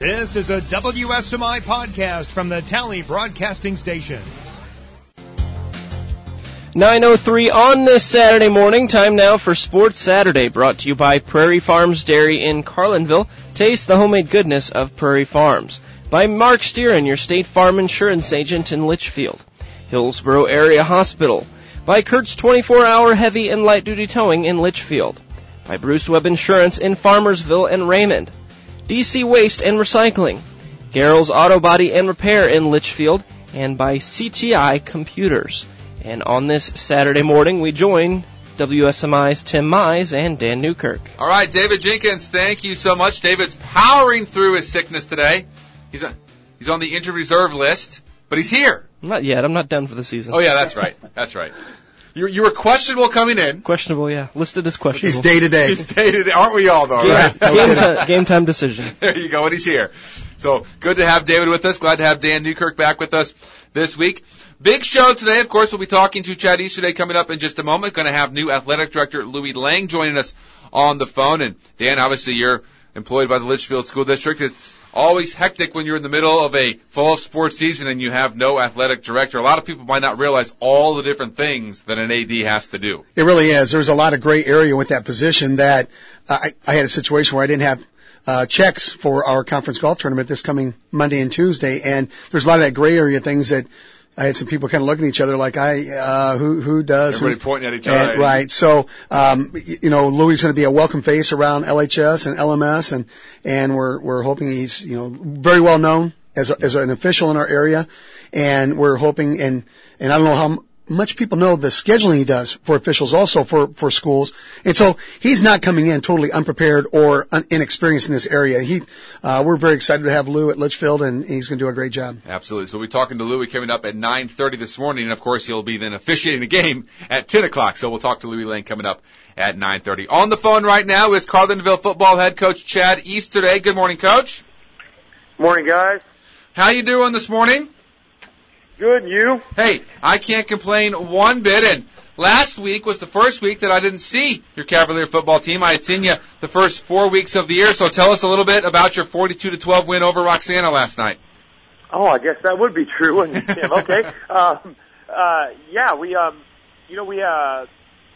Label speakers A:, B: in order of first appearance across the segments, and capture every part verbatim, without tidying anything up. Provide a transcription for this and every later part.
A: This is a W S M I podcast from the Tally Broadcasting Station.
B: nine oh three on this Saturday morning. Time now for Sports Saturday, brought to you by Prairie Farms Dairy in Carlinville. Taste the homemade goodness of Prairie Farms. By Mark Steeran, your State Farm Insurance Agent in Litchfield. Hillsborough Area Hospital. By Kurt's twenty-four hour heavy and light duty towing in Litchfield. By Bruce Webb Insurance in Farmersville and Raymond. D C Waste and Recycling, Garrell's Auto Body and Repair in Litchfield, and by C T I Computers. And on this Saturday morning, we join W S M I's Tim Mize and Dan Newkirk.
C: All right, David Jenkins, thank you so much. David's powering through his sickness today. He's a, he's on the injured reserve list, but he's here.
B: Not yet. I'm not done for the season.
C: Oh, yeah, that's right. That's right. You, you were questionable coming in.
B: Questionable, yeah. Listed as questionable.
D: He's day-to-day.
C: He's day-to-day. Aren't we all, though,
B: game,
C: right?
B: Game, time, game time decision.
C: There you go, and he's here. So, good to have David with us. Glad to have Dan Newkirk back with us this week. Big show today. Of course, we'll be talking to Chad Easterday coming up in just a moment. Going to have new athletic director Louis Lang joining us on the phone. And, Dan, obviously, you're employed by the Litchfield School District. It's always hectic when you're in the middle of a fall sports season and you have no athletic director. A lot of people might not realize all the different things that an A D has to do.
D: It really is. There's a lot of gray area with that position that uh, I, I had a situation where I didn't have uh, checks for our conference golf tournament this coming Monday and Tuesday, and there's a lot of that gray area things that I had some people kind of looking at each other like, I, uh, who, who does?
C: Everybody
D: who,
C: pointing at each other.
D: And, right. So, um, you know, Louis is going to be a welcome face around L H S and L M S, and, and we're, we're hoping he's, you know, very well known as a, as an official in our area, and we're hoping, and, and I don't know how much people know the scheduling he does for officials also for, for schools. And so he's not coming in totally unprepared or un- inexperienced in this area. He, uh, we're very excited to have Lou at Litchfield, and he's going to do a great job.
C: Absolutely. So we'll be talking to Louis coming up at nine thirty this morning. And of course, he'll be then officiating the game at ten o'clock. So we'll talk to Louis Lang coming up at nine thirty. On the phone right now is Carlinville football head coach Chad Easterday. Good morning, Coach.
E: Morning, guys.
C: How you doing this morning?
E: Good, you?
C: Hey, I can't complain one bit, and last week was the first week that I didn't see your Cavalier football team. I had seen you the first four weeks of the year, so tell us a little bit about your forty-two to twelve win over Roxana last night.
E: Oh, I guess that would be true, wouldn't it, Tim? Okay. um, uh, yeah, we, um, you know, we, uh,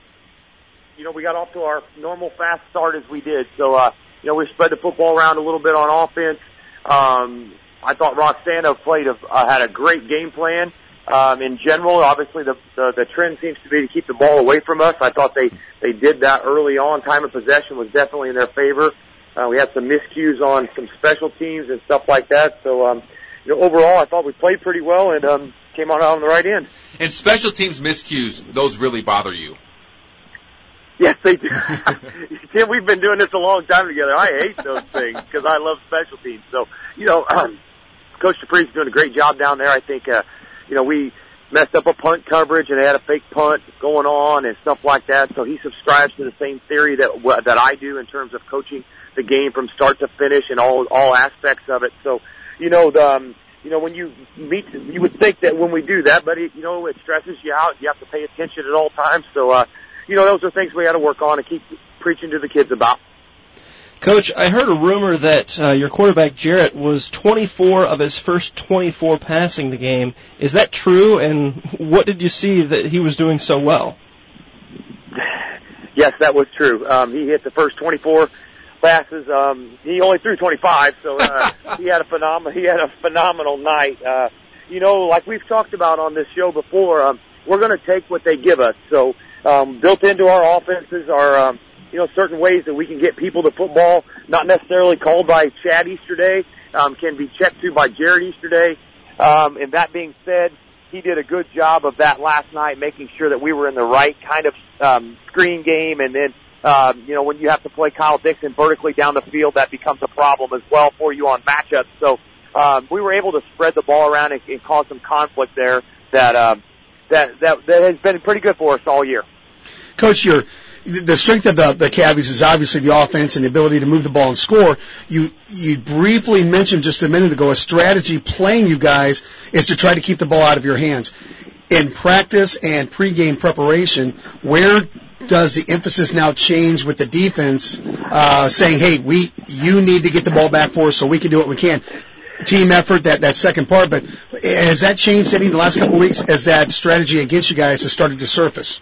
E: you know, we got off to our normal fast start as we did, so, uh, you know, we spread the football around a little bit on offense. Um, I thought Roxana played a, uh, had a great game plan. Um, in general, obviously the, the the trend seems to be to keep the ball away from us. I thought they they did that early on. Time of possession was definitely in their favor. Uh, we had some miscues on some special teams and stuff like that. So, um, you know, overall, I thought we played pretty well and um, came out on the right end.
C: And special teams miscues, those really bother you?
E: Yes, they do. Tim, we've been doing this a long time together. I hate those things because I love special teams. So, you know, um, Coach Dupree's doing a great job down there. I think, uh, you know, we messed up a punt coverage and they had a fake punt going on and stuff like that. So he subscribes to the same theory that that I do in terms of coaching the game from start to finish and all all aspects of it. So, you know, the, um, you know, when you meet, you would think that when we do that, but it, you know, it stresses you out. You have to pay attention at all times. So, uh, you know, those are things we got to work on and keep preaching to the kids about.
B: Coach, I heard a rumor that uh, your quarterback, Jarrett, was twenty-four of his first twenty-four passing the game. Is that true, and what did you see that he was doing so well?
E: Yes, that was true. Um, he hit the first twenty-four passes. Um, he only threw twenty-five, so uh, he had a phenom- he had a phenomenal night. Uh, you know, like we've talked about on this show before, um, we're going to take what they give us. So um, built into our offenses are um, – you know, certain ways that we can get people to football, not necessarily called by Chad Easterday, um, can be checked to by Jared Easterday. Um, and that being said, he did a good job of that last night, making sure that we were in the right kind of um, screen game. And then, um, you know, when you have to play Kyle Dixon vertically down the field, that becomes a problem as well for you on matchups. So um, we were able to spread the ball around and, and cause some conflict there that, um, that that that has been pretty good for us all year.
D: Coach, you're the strength of the, the Cavs is obviously the offense and the ability to move the ball and score. You you briefly mentioned just a minute ago a strategy playing you guys is to try to keep the ball out of your hands. In practice and pregame preparation, where does the emphasis now change with the defense, uh, saying, hey, we, you need to get the ball back for us so we can do what we can? Team effort, that, that second part, but has that changed any in the last couple of weeks as that strategy against you guys has started to surface?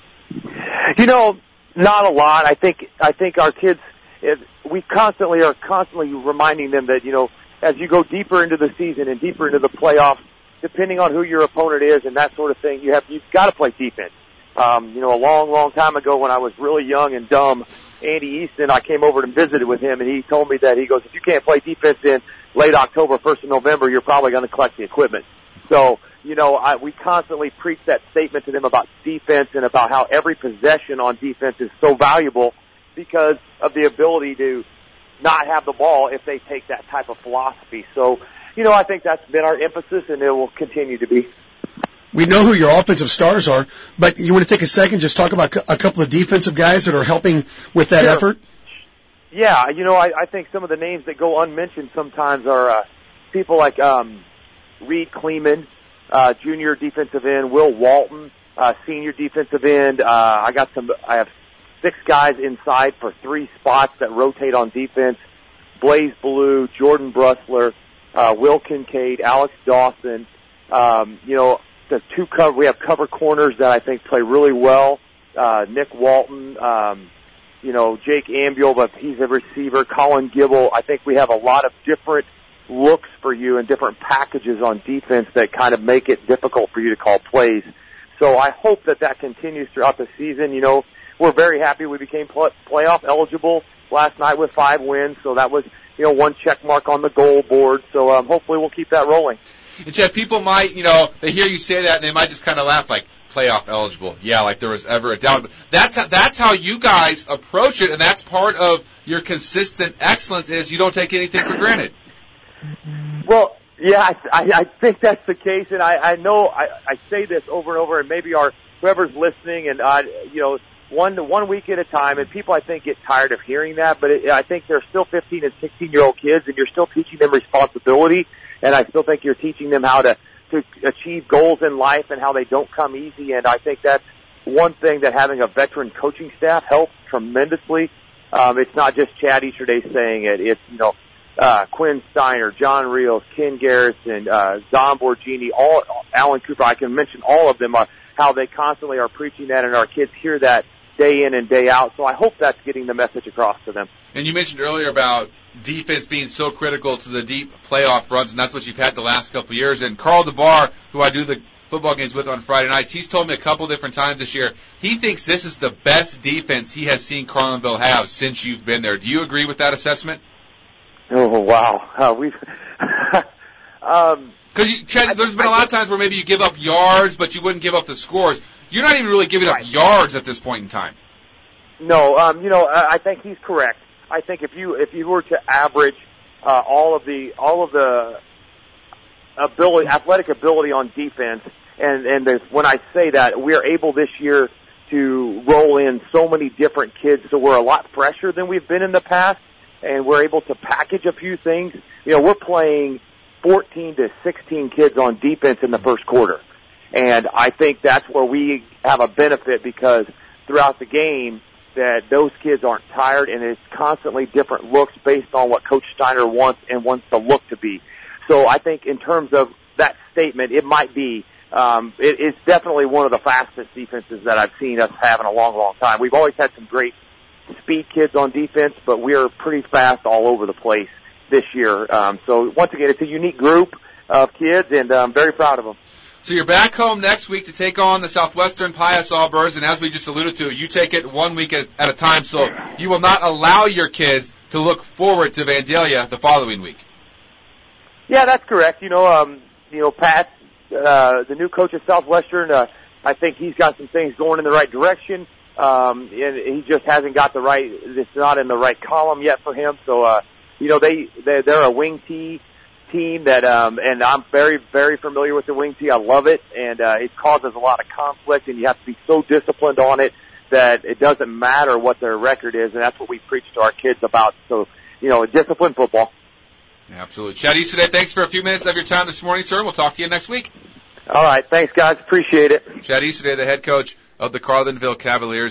E: You know, not a lot. I think, I think our kids, if we constantly are constantly reminding them that, you know, as you go deeper into the season and deeper into the playoffs, depending on who your opponent is and that sort of thing, you have, you've got to play defense. Um, you know, a long, long time ago when I was really young and dumb, Andy Easton, I came over and visited with him, and he told me that, he goes, if you can't play defense in late October, first of November, you're probably going to collect the equipment. So, you know, I, we constantly preach that statement to them about defense and about how every possession on defense is so valuable because of the ability to not have the ball if they take that type of philosophy. So, you know, I think that's been our emphasis, and it will continue to be.
D: We know who your offensive stars are, but you want to take a second, just talk about a couple of defensive guys that are helping with that
E: sure.
D: effort?
E: Yeah, you know, I, I think some of the names that go unmentioned sometimes are uh, people like um, Reed Kleeman, uh, junior defensive end, Will Walton, uh, senior defensive end. Uh, I got some. I have six guys inside for three spots that rotate on defense. Blaze Blue, Jordan Brusler, uh, Will Kincaid, Alex Dawson. Um, you know, the two cover. We have cover corners that I think play really well. Uh, Nick Walton. Um, You know, Jake Ambuel, but he's a receiver. Colin Gibble. I think we have a lot of different looks for you and different packages on defense that kind of make it difficult for you to call plays. So I hope that that continues throughout the season. You know, we're very happy we became play- playoff eligible last night with five wins. So that was, you know, one check mark on the goal board. So um, hopefully we'll keep that rolling.
C: And Chad, people might, you know, they hear you say that and they might just kind of laugh like, playoff eligible. Yeah, like there was ever a doubt. But that's how, that's how you guys approach it, and that's part of your consistent excellence is you don't take anything for granted.
E: Well, yeah, I, I, I think that's the case, and I, I know I, I say this over and over, and maybe our whoever's listening, and uh, you know, one one week at a time, and people I think get tired of hearing that, but it, I think they're still fifteen and sixteen year old kids, and you're still teaching them responsibility, and I still think you're teaching them how to to achieve goals in life and how they don't come easy. And I think that's one thing that having a veteran coaching staff helps tremendously. Um, it's not just Chad Easterday saying it. It's, you know, uh, Quinn Steiner, John Reels, Ken Garrison, uh, Don Borgini, all, Alan Cooper. I can mention all of them, are how they constantly are preaching that, and our kids hear that day in and day out. So I hope that's getting the message across to them.
C: And you mentioned earlier about defense being so critical to the deep playoff runs, and that's what you've had the last couple of years. And Carl DeBar, who I do the football games with on Friday nights, he's told me a couple different times this year he thinks this is the best defense he has seen Carlinville have since you've been there. Do you agree with that assessment?
E: Oh, wow. Uh, we've um,
C: Because, Chad, there's been a lot of times where maybe you give up yards, but you wouldn't give up the scores. You're not even really giving
E: right.
C: up yards at this point in time.
E: No, um, you know, I think he's correct. I think if you if you were to average uh, all of the all of the ability, athletic ability on defense, and and there's, when I say that, we are able this year to roll in so many different kids, so we're a lot fresher than we've been in the past, and we're able to package a few things. You know, we're playing fourteen to sixteen kids on defense in the first quarter, and I think that's where we have a benefit because throughout the game, that those kids aren't tired, and it's constantly different looks based on what Coach Steiner wants and wants the look to be. So I think in terms of that statement, it might be, um, it, it's definitely one of the fastest defenses that I've seen us have in a long, long time. We've always had some great speed kids on defense, but we're pretty fast all over the place this year. Um, so once again, it's a unique group of kids, and I'm very proud of them.
C: So you're back home next week to take on the Southwestern Pius Allbirds, and as we just alluded to, you take it one week at, at a time, so you will not allow your kids to look forward to Vandalia the following week.
E: Yeah, that's correct. You know, um, you know, Pat, uh, the new coach at Southwestern, uh, I think he's got some things going in the right direction, um, and he just hasn't got the right, it's not in the right column yet for him, so, uh, you know, they, they they're a wing tee team that, um, and I'm very, very familiar with the wing tee. I love it, and uh, it causes a lot of conflict, and you have to be so disciplined on it that it doesn't matter what their record is, and that's what we preach to our kids about. So, you know, disciplined football.
C: Absolutely. Chad Easterday, thanks for a few minutes of your time this morning, sir. We'll talk to you next week.
E: All right. Thanks, guys. Appreciate it.
C: Chad Easterday, the head coach of the Carlinville Cavaliers, and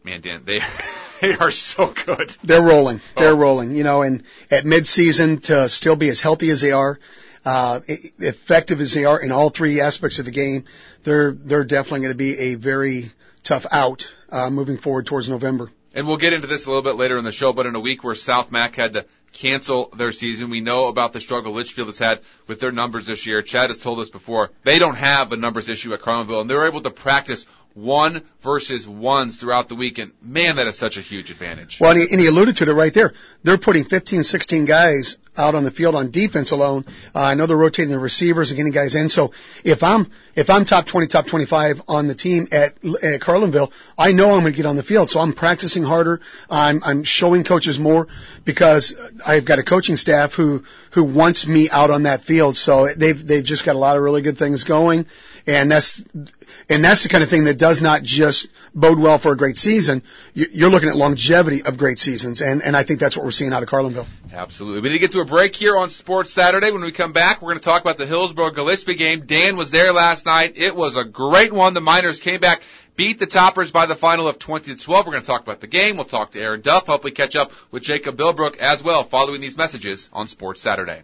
C: Man, Dan, they they are so good.
D: They're rolling. They're
C: Oh.
D: rolling. You know, and at midseason to still be as healthy as they are, uh, effective as they are in all three aspects of the game, they're they're definitely going to be a very tough out uh, moving forward towards November.
C: And we'll get into this a little bit later in the show, but in a week where South Mac had to cancel their season, we know about the struggle Litchfield has had with their numbers this year. Chad has told us before, they don't have a numbers issue at Carlinville, and they're able to practice one versus ones throughout the week, and man, that is such a huge advantage.
D: Well, and he, and he alluded to it right there. They're putting fifteen, sixteen guys out on the field on defense alone. Uh, I know they're rotating the receivers and getting guys in. So if I'm if I'm top twenty, top twenty-five on the team at at Carlinville, I know I'm going to get on the field. So I'm practicing harder. I'm I'm showing coaches more because I've got a coaching staff who who wants me out on that field. So they've they've just got a lot of really good things going. And that's, and that's the kind of thing that does not just bode well for a great season. You're looking at longevity of great seasons, and, and I think that's what we're seeing out of Carlinville.
C: Absolutely. We need to get to a break here on Sports Saturday. When we come back, we're going to talk about the Hillsborough-Gillespie game. Dan was there last night. It was a great one. The Miners came back, beat the Toppers by the final of twenty to twelve. We're going to talk about the game. We'll talk to Aaron Duff, hopefully catch up with Jacob Bilbrook as well, following these messages on Sports Saturday.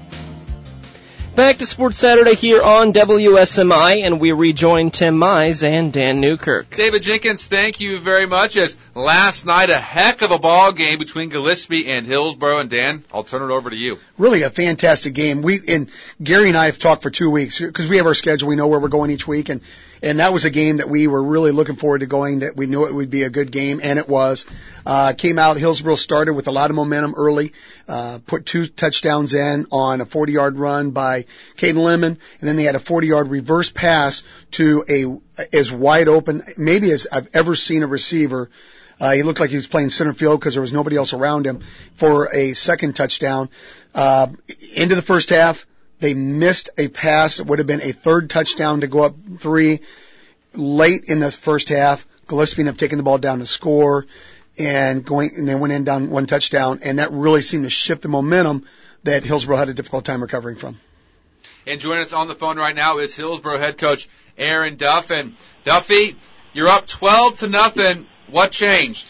B: Back to Sports Saturday here on W S M I, and we rejoin Tim Mize and Dan Newkirk.
C: David Jenkins, thank you very much. As last night, a heck of a ball game between Gillespie and Hillsborough. And Dan, I'll turn it over to you.
D: Really a fantastic game. We and Gary and I have talked for two weeks because we have our schedule. We know where we're going each week, and and that was a game that we were really looking forward to going. That we knew it would be a good game, and it was. Uh, came out. Hillsborough started with a lot of momentum early. Uh, put two touchdowns in on a forty-yard run by Caden Lemon, and then they had a forty-yard reverse pass to a as wide open, maybe as I've ever seen a receiver. Uh, he looked like he was playing center field because there was nobody else around him for a second touchdown. Uh, into the first half, they missed a pass. It would have been a third touchdown to go up three. Late in the first half, Gillespie ended up taking the ball down to score and going, and they went in down one touchdown, and that really seemed to shift the momentum that Hillsborough had a difficult time recovering from.
C: And joining us on the phone right now is Hillsborough head coach Aaron Duff. And Duffy, you're up twelve to nothing. What changed?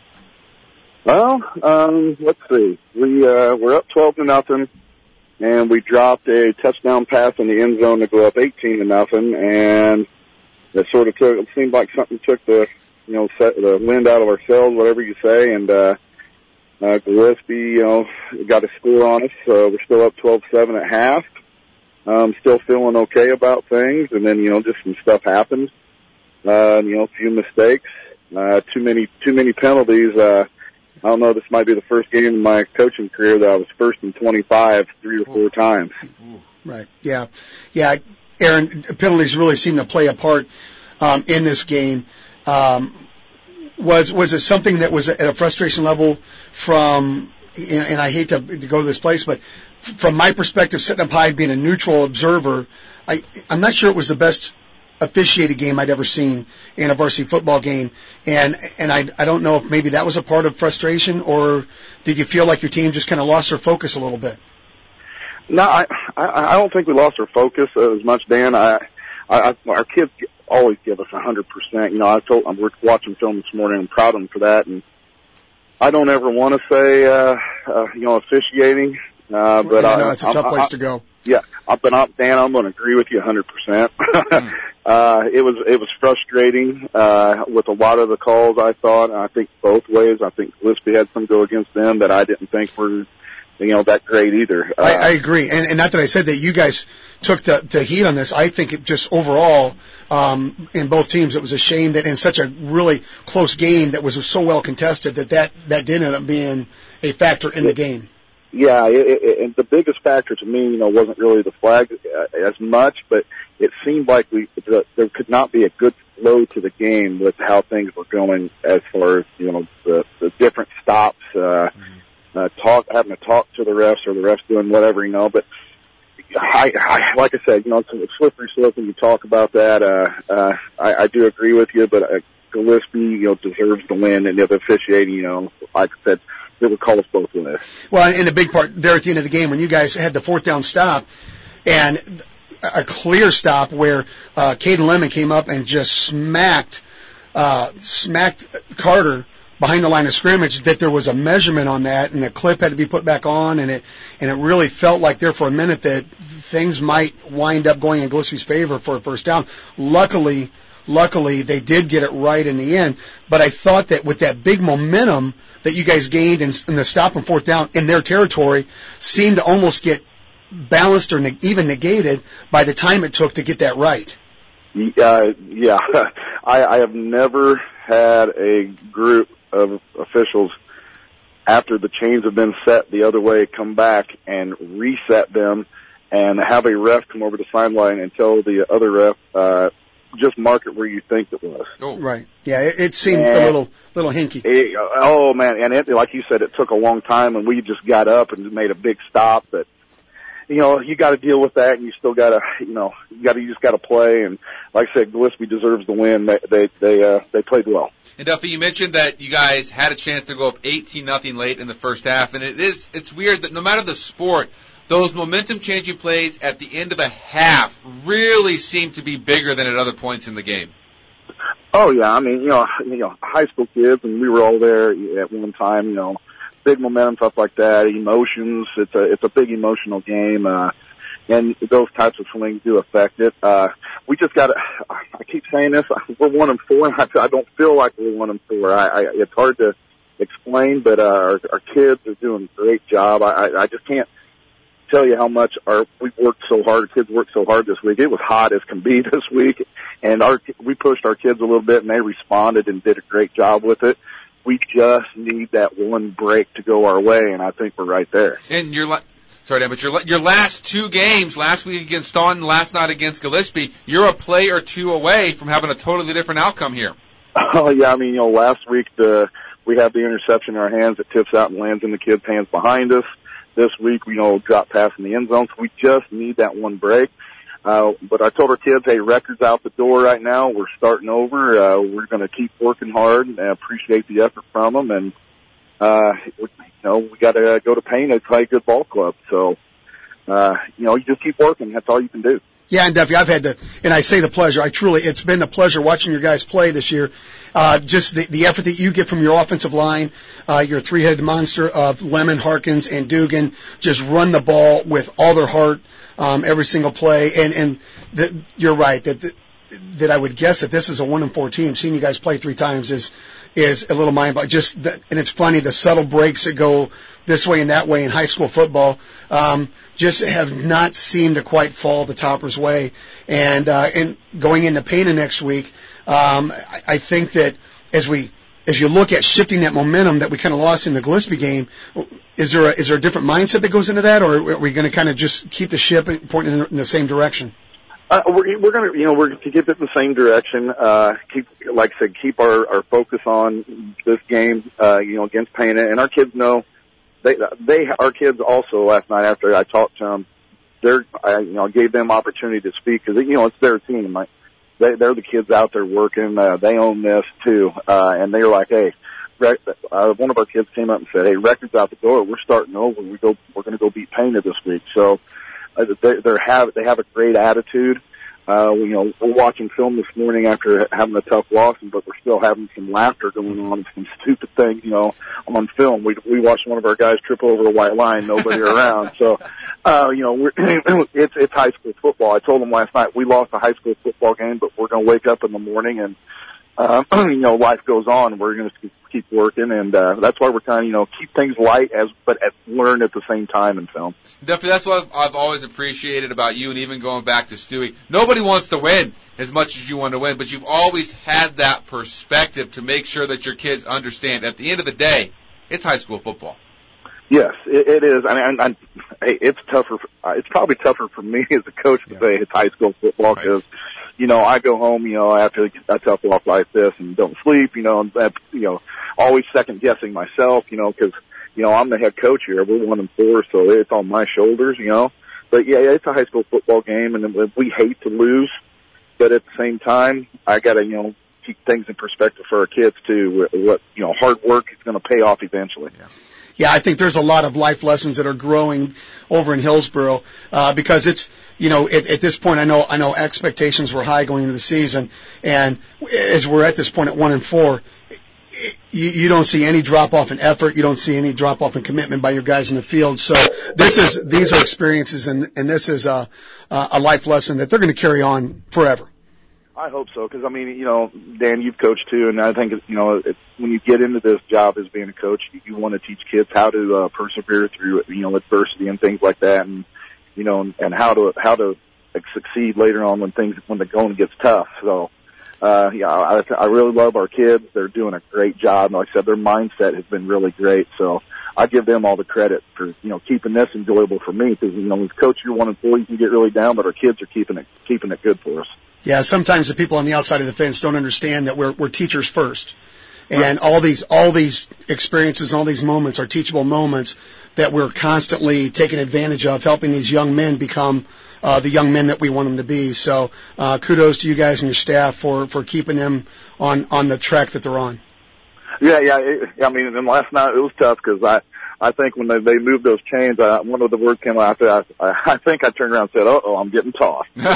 F: Well, um, let's see. We uh, we're up twelve to nothing, and we dropped a touchdown pass in the end zone to go up eighteen to nothing, and it sort of took. It seemed like something took the you know set the wind out of our sails, whatever you say, and uh, uh, Gillespie you know got a score on us, so we're still up twelve seven at half. Um, still feeling okay about things, and then you know just some stuff happened. Uh, you know, a few mistakes, uh, too many too many penalties. Uh, I don't know. This might be the first game in my coaching career that I was first and twenty-five three or four times.
D: Right. Yeah. Yeah. Aaron, penalties really seem to play a part um, in this game. Um, was was it something that was at a frustration level from? And, and I hate to, to go to this place, but from my perspective, sitting up high, being a neutral observer, I, I'm not sure it was the best officiated game I'd ever seen in a varsity football game. And, and I, I don't know if maybe that was a part of frustration, or did you feel like your team just kind of lost their focus a little bit?
F: No, I, I, I don't think we lost our focus as much, Dan. I, I, our kids always give us a hundred percent. You know, I told, we're watching film this morning. I'm proud of them for that. And I don't ever want to say, uh, uh, you know, officiating, uh, but
D: I
F: I
D: know it's a tough
F: I,
D: place
F: I,
D: to go.
F: Yeah, but I'm, Dan, I'm going to agree with you a hundred percent. Uh, it was, it was frustrating, uh, with a lot of the calls, I thought. I think both ways. I think Gillespie had some go against them that I didn't think were, you know, that great either. Uh,
D: I, I agree. And, and not that I said that you guys took the, the heat on this. I think it just overall, um, in both teams, it was a shame that in such a really close game that was so well contested that that, that did end up being a factor in the game.
F: Yeah, it, it, and the biggest factor to me, you know, wasn't really the flag uh, as much, but it seemed like we the, there could not be a good flow to the game with how things were going as far as, you know, the, the different stops, uh, mm-hmm. uh, talk, having to talk to the refs or the refs doing whatever, you know, but I, I like I said, you know, it's a slippery slope when you talk about that. Uh, uh, I, I do agree with you, but uh, Gillespie, you know, deserves the win, and the officiating, you know, like I said, it would call us both in this.
D: Well, and the big part there at the end of the game when you guys had the fourth down stop and a clear stop where uh, Caden Lemon came up and just smacked uh, smacked Carter behind the line of scrimmage, that there was a measurement on that, and the clip had to be put back on, and it and it really felt like there for a minute that things might wind up going in Gillespie's favor for a first down. Luckily, luckily they did get it right in the end. But I thought that with that big momentum that you guys gained in, in the stop and fourth down in their territory, seemed to almost get balanced or ne- even negated by the time it took to get that right.
F: Uh, yeah, I, I have never had a group of officials, after the chains have been set the other way, come back and reset them and have a ref come over the sideline and tell the other ref, uh, just mark it where you think it was.
C: Oh.
D: Right. Yeah, it, it seemed
F: and
D: a little little hinky.
F: It, oh, man, and it, like you said, it took a long time, and we just got up and made a big stop. But, you know, you got to deal with that, and you still got to, you know, you got to you just got to play. And like I said, Gillespie deserves the win. They they they, uh, they played well.
C: And Duffy, you mentioned that you guys had a chance to go up eighteen nothing late in the first half, and it is it's weird that no matter the sport, those momentum-changing plays at the end of a half really seem to be bigger than at other points in the game.
F: Oh yeah, I mean, you know, you know, high school kids, and we were all there at one time. You know, big momentum, stuff like that, emotions. It's a it's a big emotional game, uh, and those types of things do affect it. Uh, we just got to. I keep saying this. We're one and four. I, I don't feel like we're one and four. I, I it's hard to explain, but uh, our, our kids are doing a great job. I, I, I just can't tell you how much our we worked so hard. Our kids worked so hard this week. It was hot as can be this week, and our we pushed our kids a little bit, and they responded and did a great job with it. We just need that one break to go our way, and I think we're right there.
C: And your la- sorry, Dan, but your your last two games, last week against Staunton, last night against Gillespie, you're a play or two away from having a totally different outcome here.
F: Oh yeah, I mean, you know, last week the we have the interception in our hands that tips out and lands in the kids' hands behind us. This week, we you know, drop pass in the end zone, so we just need that one break. Uh, but I told our kids, hey, record's out the door right now. We're starting over. Uh, we're going to keep working hard and appreciate the effort from them. And, uh, we, you know, we got to go to Payne and play a good ball club. So, uh, you know, you just keep working. That's all you can do.
D: Yeah, and Duffy, I've had the, and I say the pleasure, I truly, it's been the pleasure watching your guys play this year. Uh, just the, the effort that you get from your offensive line, uh, your three-headed monster of Lemon, Harkins, and Dugan, just run the ball with all their heart, um, every single play. And, and the, you're right, that, the, that I would guess that this is a one and four team. Seeing you guys play three times is, is a little mind-boggling. Just, the, and it's funny, the subtle breaks that go this way and that way in high school football, um, just have not seemed to quite fall the Toppers' way. And, uh, and going into Pana next week, um, I, I think that as we, as you look at shifting that momentum that we kind of lost in the Gillespie game, is there a, is there a different mindset that goes into that, or are we going to kind of just keep the ship pointing in the, in the same direction?
F: Uh, we're, we're gonna, you know, we're to keep it in the same direction. Uh, keep, like I said, keep our, our focus on this game, uh, you know, against Pana. And our kids know, they, they, our kids also last night after I talked to them, they're, I, you know, gave them opportunity to speak because, you know, it's their team. Like, they, they're the kids out there working. Uh, they own this too. Uh, and they were like, hey, rec- uh, one of our kids came up and said, hey, record's out the door. We're starting over. We go, we're going to go beat Pana this week. So, Uh, they they have they have a great attitude. Uh, we, you know, we're watching film this morning after having a tough loss, but we're still having some laughter going on, some stupid things, you know, on film. We we watched one of our guys trip over a white line, nobody around. So, uh, you know, we're, it's it's high school football. I told them last night we lost a high school football game, but we're going to wake up in the morning and, uh, you know, life goes on. We're going to keep, keep working, and uh, that's why we're trying to, you know, keep things light as but at, learn at the same time in film.
C: Duffy, that's what I've always appreciated about you, and even going back to Stewie. Nobody wants to win as much as you want to win, but you've always had that perspective to make sure that your kids understand at the end of the day, it's high school football.
F: Yes, it, it is. I mean, I, I, it's tougher. Uh, it's probably tougher for me as a coach to yeah. say it's high school football because, right. you know, I go home, you know, after a tough loss like this and don't sleep, you know, and that, you know, always second guessing myself, you know, because, you know, I'm the head coach here. We're one and four, so it's on my shoulders, you know. But yeah, it's a high school football game, and we hate to lose. But at the same time, I got to, you know, keep things in perspective for our kids too. What, you know, hard work is going to pay off eventually.
C: Yeah.
D: yeah, I think there's a lot of life lessons that are growing over in Hillsboro, uh, because it's, you know, at, at this point, I know, I know expectations were high going into the season, and as we're at this point at one and four, you, you don't see any drop off in effort. You don't see any drop off in commitment by your guys in the field. So this is, these are experiences, and, and this is a, a life lesson that they're going to carry on forever.
F: I hope so, because I mean, you know, Dan, you've coached too, and I think you know, it's, when you get into this job as being a coach, you, you want to teach kids how to uh, persevere through, you know, adversity and things like that, and you know, and, and how to how to like, succeed later on when things when the going gets tough. So, uh, yeah, I, I really love our kids. They're doing a great job. And like I said, their mindset has been really great. So I give them all the credit for, you know, keeping this enjoyable for me, because, you know, as coach, you're one and four, you can get really down, but our kids are keeping it keeping it good for us.
D: Yeah, sometimes the people on the outside of the fence don't understand that we're we're teachers first, and right. all these all these experiences and all these moments are teachable moments that we're constantly taking advantage of, helping these young men become uh, the young men that we want them to be. So, uh, kudos to you guys and your staff for for keeping them on on the track that they're on.
F: Yeah, yeah. It, I mean, and last night it was tough because I. I think when they, they moved those chains, I, one of the words came out there. I, I think I turned around and said, "Uh oh, I'm getting tossed." so,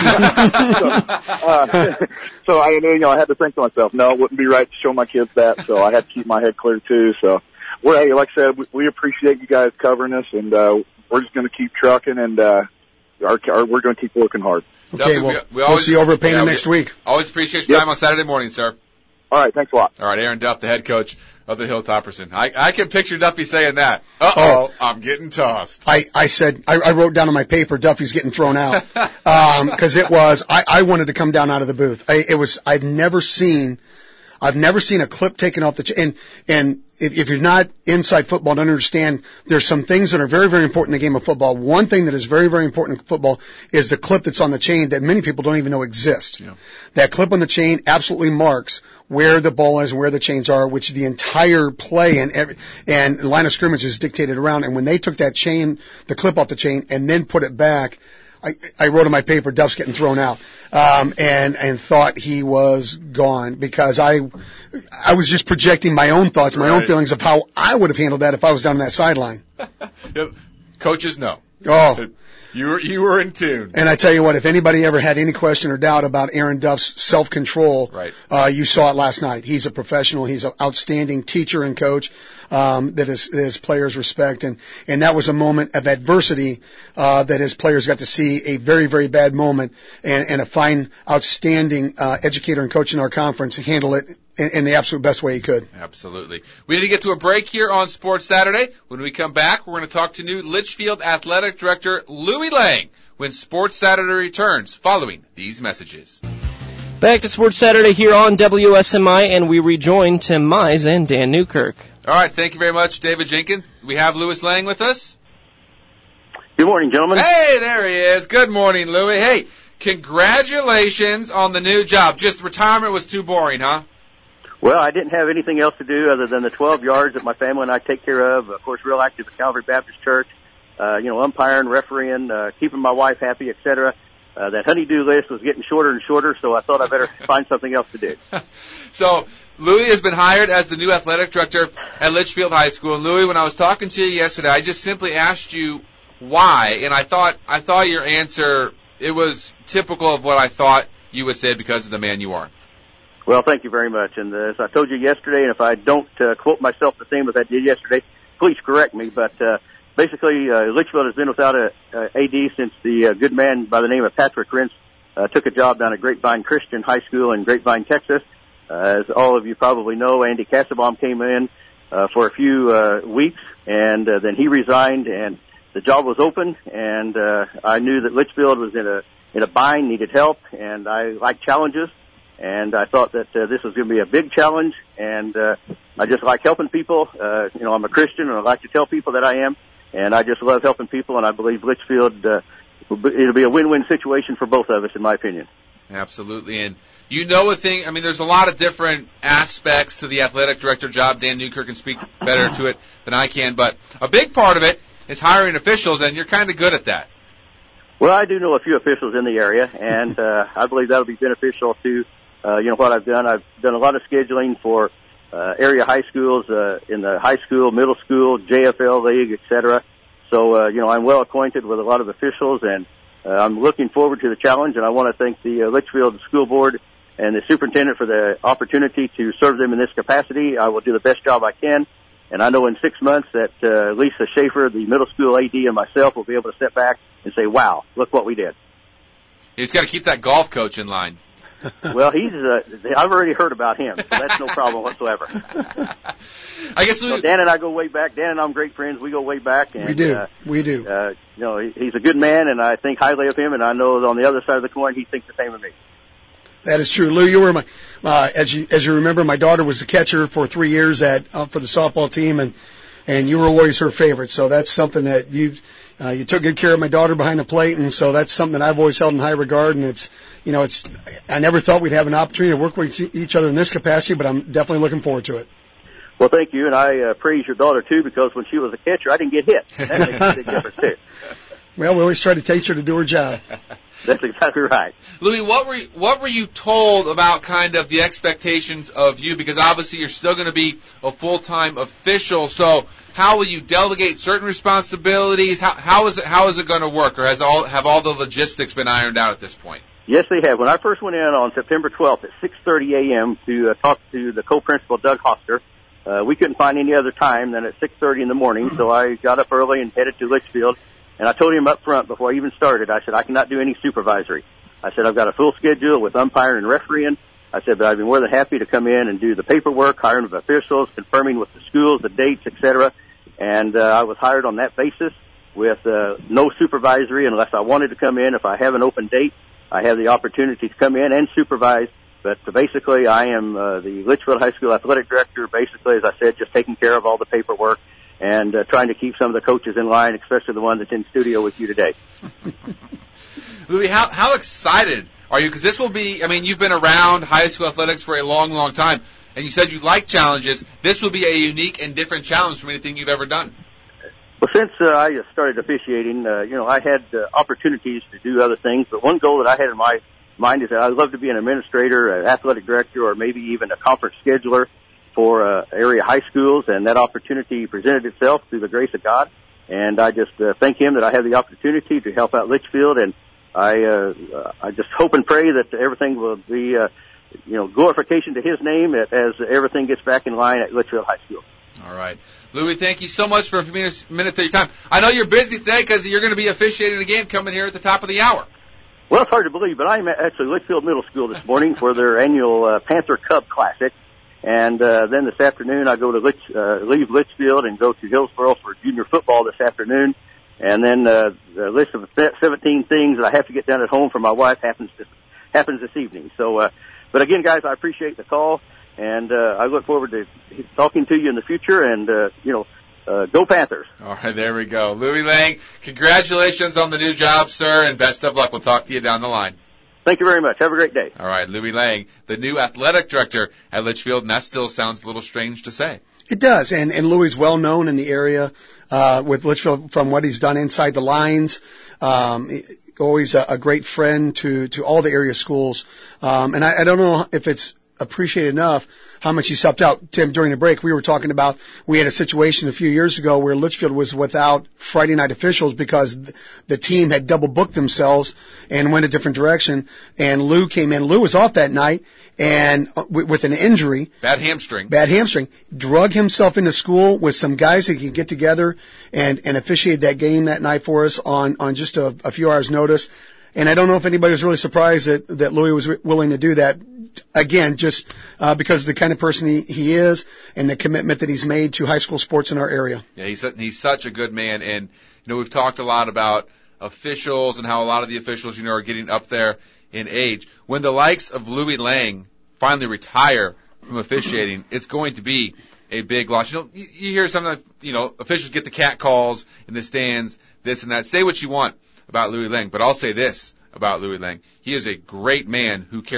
F: uh, so I, you know, I had to think to myself, no, it wouldn't be right to show my kids that. So I had to keep my head clear too. So, well, hey, like I said, we, we appreciate you guys covering us, and uh, we're just going to keep trucking, and uh, our, our, we're going to keep working hard.
D: Okay, well, we, we always, we'll see you over at Payne yeah, next
C: we,
D: week.
C: Always appreciate your
F: yep.
C: time on Saturday morning, sir.
F: All right, thanks a lot.
C: All right, Aaron Duff, the head coach of the Hilltopperson. I, I can picture Duffy saying that. Uh-oh, oh, I'm getting tossed.
D: I, I said, I, I wrote down on my paper, Duffy's getting thrown out. um, cause it was, I, I wanted to come down out of the booth. I, it was, I've never seen, I've never seen a clip taken off the, ch- and, and if, if you're not inside football to understand, there's some things that are very, very important in the game of football. One thing that is very, very important in football is the clip that's on the chain that many people don't even know exists.
C: Yeah.
D: That clip on the chain absolutely marks where the ball is and where the chains are, which the entire play and every, and line of scrimmage is dictated around. And when they took that chain, the clip off the chain, and then put it back, I, I wrote on my paper, Duff's getting thrown out, um, and, and thought he was gone because I, I was just projecting my own thoughts, my right. own feelings of how I would have handled that if I was down on that sideline.
C: Yep. Coaches know.
D: Oh.
C: You were, you were in tune.
D: And I tell you what, if anybody ever had any question or doubt about Aaron Duff's self-control,
C: right.
D: uh, you saw it last night. He's a professional. He's an outstanding teacher and coach, um, that his, his players respect. And, and that was a moment of adversity, uh, that his players got to see a very, very bad moment and, and a fine, outstanding, uh, educator and coach in our conference handle it in, in the absolute best way he could.
C: Absolutely. We need to get to a break here on Sports Saturday. When we come back, we're going to talk to new Litchfield Athletic Director Louis Lang when Sports Saturday returns following these messages.
B: Back to Sports Saturday here on W S M I, and we rejoin Tim Mize and Dan Newkirk.
C: All right, thank you very much, David Jenkins. We have Louis Lang with us.
G: Good morning, gentlemen.
C: Hey, there he is. Good morning, Louis. Hey, congratulations on the new job. Just retirement was too boring, huh?
G: Well, I didn't have anything else to do other than the twelve yards that my family and I take care of. Of course, real active at Calvary Baptist Church. Uh, you know, umpiring, refereeing, uh, keeping my wife happy, et cetera. Uh, that honey-do list was getting shorter and shorter, so I thought I better find something else to do.
C: So, Louis has been hired as the new athletic director at Litchfield High School. And Louis, when I was talking to you yesterday, I just simply asked you why, and I thought, I thought your answer, it was typical of what I thought you would say because of the man you are.
G: Well, thank you very much. And uh, as I told you yesterday, and if I don't uh, quote myself the same as I did yesterday, please correct me. But uh, basically, uh, Litchfield has been without a, a AD since the uh, good man by the name of Patrick Rentz uh, took a job down at Grapevine Christian High School in Grapevine, Texas. Uh, as all of you probably know, Andy Kassebaum came in uh, for a few uh, weeks, and uh, then he resigned, and the job was open. And uh, I knew that Litchfield was in a in a bind, needed help, and I like challenges. And I thought that uh, this was going to be a big challenge, and uh, I just like helping people. Uh, you know, I'm a Christian, and I like to tell people that I am, and I just love helping people, and I believe Litchfield, uh, it'll be a win-win situation for both of us, in my opinion.
C: Absolutely, and you know a thing, I mean, there's a lot of different aspects to the athletic director job. Dan Newkirk can speak better to it than I can, but a big part of it is hiring officials, and you're kind of good at that.
G: Well, I do know a few officials in the area, and uh, I believe that'll be beneficial to Uh, you know, what I've done, I've done a lot of scheduling for uh, area high schools, uh, in the high school, middle school, J F L league, et cetera. So, uh, you know, I'm well acquainted with a lot of officials, and uh, I'm looking forward to the challenge, and I want to thank the uh, Litchfield School Board and the superintendent for the opportunity to serve them in this capacity. I will do the best job I can, and I know in six months that uh, Lisa Schaefer, the middle school A D, and myself will be able to step back and say, wow, look what we did.
C: He's got to keep that golf coach in line.
G: Well, he's, uh, I've already heard about him, so that's no problem whatsoever.
C: I guess we,
G: so Dan and I go way back. Dan and I'm great friends. We go way back. And,
D: we do.
G: Uh,
D: we do.
G: Uh, you know, he, he's a good man, and I think highly of him, and I know on the other side of the coin, he thinks the same of me.
D: That is true. Lou, you were my, uh, as you, as you remember, my daughter was the catcher for three years at, uh, for the softball team, and, and you were always her favorite. So that's something that you, uh, you took good care of my daughter behind the plate, and so that's something that I've always held in high regard, and it's, you know, it's, I never thought we'd have an opportunity to work with each other in this capacity, but I'm definitely looking forward to it.
G: Well, thank you, and I uh, praise your daughter, too, because when she was a catcher, I didn't get hit. That makes a big difference, too.
D: Well, we always try to teach her to do her job.
G: That's exactly right.
C: Louis, what were you, what were you told about kind of the expectations of you? Because obviously you're still going to be a full-time official. So how will you delegate certain responsibilities? How, how is it how is it going to work, or has all have all the logistics been ironed out at this point?
G: Yes, they have. When I first went in on September twelfth at six thirty a.m. to uh, talk to the co-principal Doug Hoster, uh, we couldn't find any other time than at six thirty in the morning. So I got up early and headed to Litchfield. And I told him up front before I even started, I said, I cannot do any supervisory. I said, I've got a full schedule with umpiring and refereeing. I said, but I'd be more than happy to come in and do the paperwork, hiring of officials, confirming with the schools, the dates, et cetera. And uh, I was hired on that basis with uh, no supervisory unless I wanted to come in. If I have an open date, I have the opportunity to come in and supervise. But uh, basically, I am uh, the Litchfield High School athletic director, basically, as I said, just taking care of all the paperwork and uh, trying to keep some of the coaches in line, especially the one that's in studio with you today.
C: Louis, how, how excited are you? Because this will be, I mean, you've been around high school athletics for a long, long time, and you said you like challenges. This will be a unique and different challenge from anything you've ever done.
G: Well, since uh, I started officiating, uh, you know, I had uh, opportunities to do other things, but one goal that I had in my mind is that I'd love to be an administrator, an athletic director, or maybe even a conference scheduler for uh, area high schools, and that opportunity presented itself through the grace of God. And I just uh, thank Him that I have the opportunity to help out Litchfield, and I uh, I just hope and pray that everything will be, uh, you know, glorification to His name as everything gets back in line at Litchfield High School.
C: All right. Louis, thank you so much for a few minutes, minutes of your time. I know you're busy today because you're going to be officiating a game coming here at the top of the hour.
G: Well, it's hard to believe, but I'm actually Litchfield Middle School this morning for their annual uh, Panther Cub Classic. And uh, then this afternoon, I go to Litch, uh, leave Litchfield and go to Hillsboro for junior football this afternoon. And then uh, the list of seventeen things that I have to get done at home for my wife happens this, happens this evening. So, uh, but again, guys, I appreciate the call, and uh, I look forward to talking to you in the future. And uh, you know, uh, go Panthers!
C: All right, there we go. Louis Lang, congratulations on the new job, sir, and best of luck. We'll talk to you down the line.
G: Thank you very much. Have a great day.
C: All right, Louis Lang, the new athletic director at Litchfield, and that still sounds a little strange to say.
D: It does, and, and Louis is well known in the area uh, with Litchfield from what he's done inside the lines. Um, always a, a great friend to, to all the area schools. Um, and I, I don't know if it's appreciated enough how much he's helped out. Tim, during the break, we were talking about, we had a situation a few years ago where Litchfield was without Friday night officials because the team had double booked themselves and went a different direction. And Lou came in. Lou was off that night and with an injury.
C: Bad hamstring.
D: Bad hamstring. Drug himself into school with some guys that could get together and, and officiate that game that night for us on, on just a, a few hours notice. And I don't know if anybody was really surprised that, that Louis was willing to do that. Again, just uh, because of the kind of person he, he is and the commitment that he's made to high school sports in our area.
C: Yeah, he's he's such a good man. And, you know, we've talked a lot about officials and how a lot of the officials, you know, are getting up there in age. When the likes of Louis Lang finally retire from officiating, it's going to be a big loss. You know, you, you hear something, you know, officials get the cat calls in the stands, this and that. Say what you want about Louis Lang, but I'll say this about Louis Lang. He is a great man who cares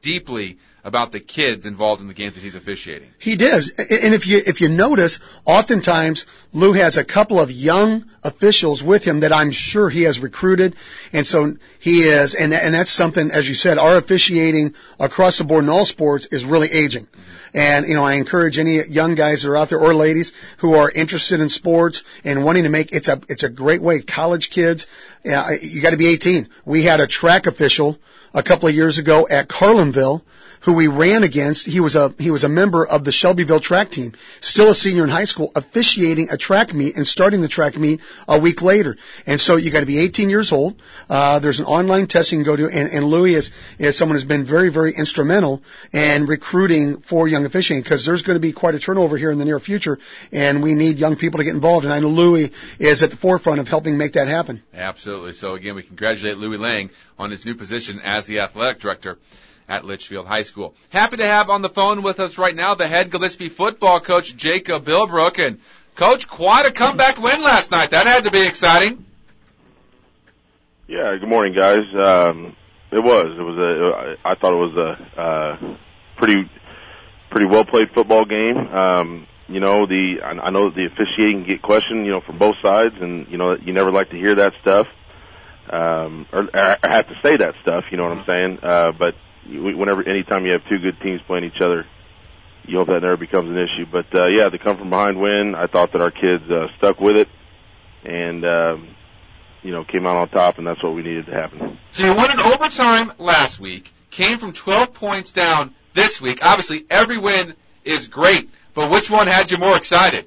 C: deeply about the kids involved in the games that he's officiating.
D: He does. And if you, if you notice, oftentimes Lou has a couple of young officials with him that I'm sure he has recruited. And so he is, and, and that's something, as you said, our officiating across the board in all sports is really aging. And, you know, I encourage any young guys that are out there or ladies who are interested in sports and wanting to make, it's a, it's a great way. College kids, uh, you got to be eighteen. We had a track official a couple of years ago at Carlinville who we ran against. He was a, he was a member of the Shelbyville track team, still a senior in high school, officiating a track meet and starting the track meet a week later. And so you got to be eighteen years old. Uh, there's an online test you can go to, and, and Louis is, is someone who's been very, very instrumental in recruiting for young officiating, because there's going to be quite a turnover here in the near future, and we need young people to get involved. And I know Louis is at the forefront of helping make that happen.
C: Absolutely. So again, we congratulate Louis Lang on his new position as the athletic director at Litchfield High School. Happy to have on the phone with us right now the head Gillespie football coach, Jacob Bilbrook. And, Coach, quite a comeback win last night. That had to be exciting.
H: Yeah, good morning, guys. Um, it was. It was a. I thought it was a uh, pretty pretty well played football game. Um, you know, the I, I know that the officiating can get questioned, you know, from both sides, and you know, you never like to hear that stuff, um, or, or have to say that stuff. You know what I'm saying? Uh, but whenever, anytime you have two good teams playing each other, you hope that never becomes an issue. But uh, yeah, the come from behind win, I thought that our kids uh, stuck with it, and um, you know, came out on top, and that's what we needed to happen.
C: So you won in overtime last week, came from twelve points down this week. Obviously, every win is great, but which one had you more excited?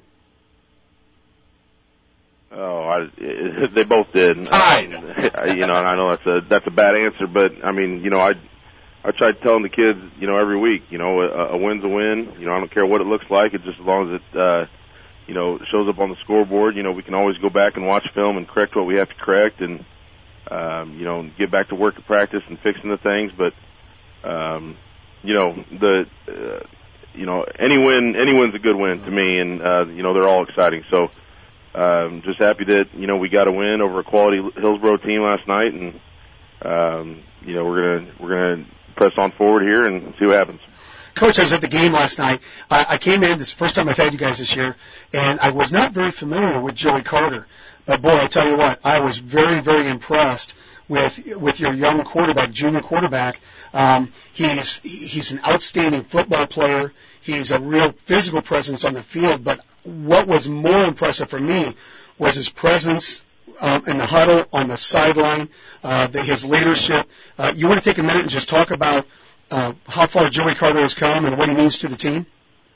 H: Oh, I, it, they both did.
C: Tied.
H: Um, you know, and I know that's a that's a bad answer, but I mean, you know, I I tried telling the kids, you know, every week, you know, a, a win's a win. You know, I don't care what it looks like. It's just as long as it, uh, you know, shows up on the scoreboard. You know, we can always go back and watch film and correct what we have to correct, and um, you know, get back to work at practice and fixing the things. But um, you know, the uh, you know, any win, any win's a good win to me, and uh, you know, they're all exciting. So. Um, just happy that, you know, we got a win over a quality Hillsboro team last night, and, um, you know, we're going to, we're going to press on forward here and see what happens.
D: Coach, I was at the game last night. I, I came in, this is the first time I've had you guys this year, and I was not very familiar with Joey Carter. But boy, I tell you what, I was very, very impressed with, with your young quarterback, junior quarterback. Um, he's, he's an outstanding football player. He's a real physical presence on the field, but what was more impressive for me was his presence um, in the huddle, on the sideline, uh, the, his leadership. Uh, you want to take a minute and just talk about uh, how far Joey Carter has come and what he means to the team?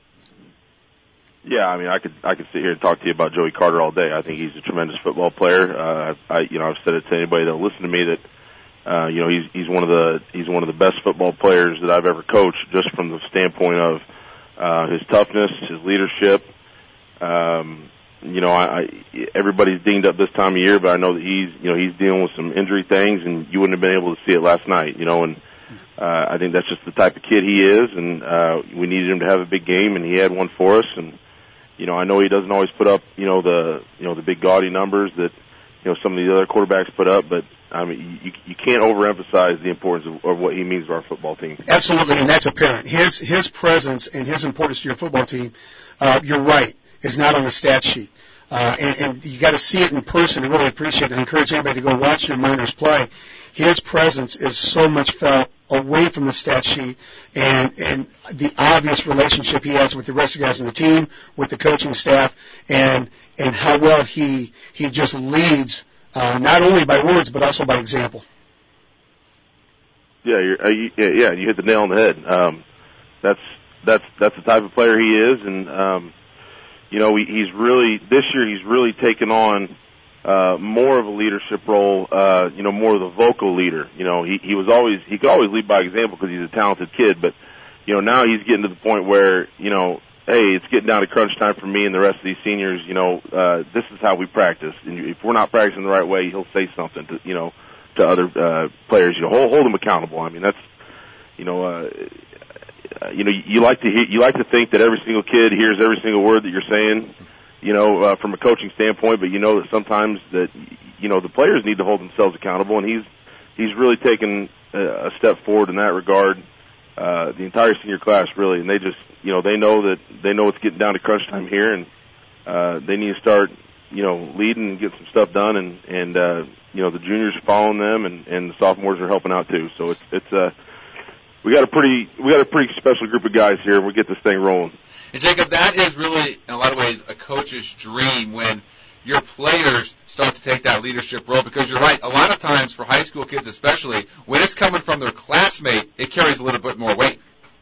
H: Yeah, I mean, I could I could sit here and talk to you about Joey Carter all day. I think he's a tremendous football player. Uh, I, you know, I've said it to anybody that'll listen to me that, uh, you know, he's he's one of the he's one of the best football players that I've ever coached, just from the standpoint of uh, his toughness, his leadership. Um, you know, I, I everybody's dinged up this time of year, but I know that he's you know he's dealing with some injury things, and you wouldn't have been able to see it last night. You know, and uh, I think that's just the type of kid he is, and uh, we needed him to have a big game, and he had one for us. And you know, I know he doesn't always put up, you know, the, you know, the big gaudy numbers that, you know, some of the other quarterbacks put up, but I mean, you, you can't overemphasize the importance of, of what he means to our football team.
D: Absolutely, and that's apparent. His, his presence and his importance to your football team, uh, you're right, is not on the stat sheet. Uh, and, and you got to see it in person to really appreciate it. I encourage anybody to go watch your Miners play. His presence is so much felt away from the stat sheet, and, and the obvious relationship he has with the rest of the guys on the team, with the coaching staff, and, and how well he, he just leads, uh, not only by words, but also by example.
H: Yeah, you're, uh, you, yeah, you hit the nail on the head. Um, that's, that's, that's the type of player he is, and, um, you know, he, he's really, this year he's really taken on, uh, more of a leadership role, uh, you know, more of the vocal leader. You know, he, he was always, he could always lead by example because he's a talented kid, but, you know, now he's getting to the point where, you know, hey, it's getting down to crunch time for me and the rest of these seniors, you know, uh, this is how we practice. And if we're not practicing the right way, he'll say something to, you know, to other, uh, players, you know, hold, hold them accountable. I mean, that's, you know, uh, you know, you like to hear, you like to think that every single kid hears every single word that you're saying, you know, uh, from a coaching standpoint, but you know that sometimes that, you know, the players need to hold themselves accountable, and he's, he's really taken a, a step forward in that regard. uh, the entire senior class really, and they just, you know, they know that they know it's getting down to crunch time here, and uh, they need to start, you know, leading and get some stuff done, and and uh, you know, the juniors are following them, and and the sophomores are helping out too. So it's it's uh, we got a pretty we got a pretty special group of guys here. We get this thing rolling.
C: And Jacob, that is really, in a lot of ways, a coach's dream when your players start to take that leadership role, because you're right, a lot of times for high school kids especially, when it's coming from their classmate, it carries a little bit more weight.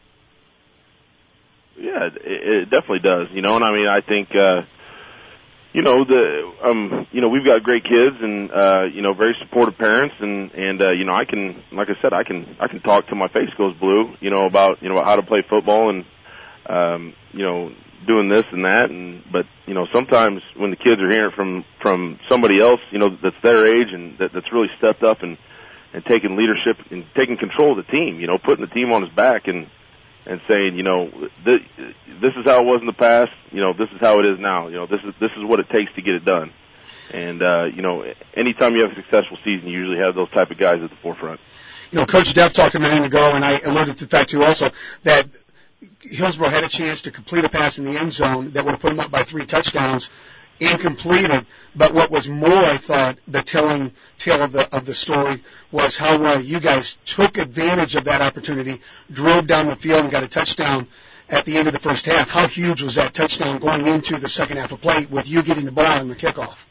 H: Yeah, it, it definitely does, you know, and I mean, I think, uh, you know, the, um, you know, we've got great kids and, uh, you know, very supportive parents, and, and, uh, you know, I can, like I said, I can, I can talk till my face goes blue, you know, about, you know, how to play football and, um, you know, doing this and that, and but you know, sometimes when the kids are hearing from from somebody else, you know, that's their age and that, that's really stepped up and and taking leadership and taking control of the team, you know, putting the team on his back and and saying, you know, this, this is how it was in the past, you know, this is how it is now, you know, this is this is what it takes to get it done. And uh, you know, anytime you have a successful season, you usually have those type of guys at the forefront.
D: You know, Coach Duff talked a minute ago, and I alluded to the fact too also that Hillsborough had a chance to complete a pass in the end zone that would have put them up by three touchdowns, incompleted. But what was more, I thought, the telling tale of the of the story was how well you guys took advantage of that opportunity, drove down the field, and got a touchdown at the end of the first half. How huge was that touchdown going into the second half of play with you getting the ball in the kickoff?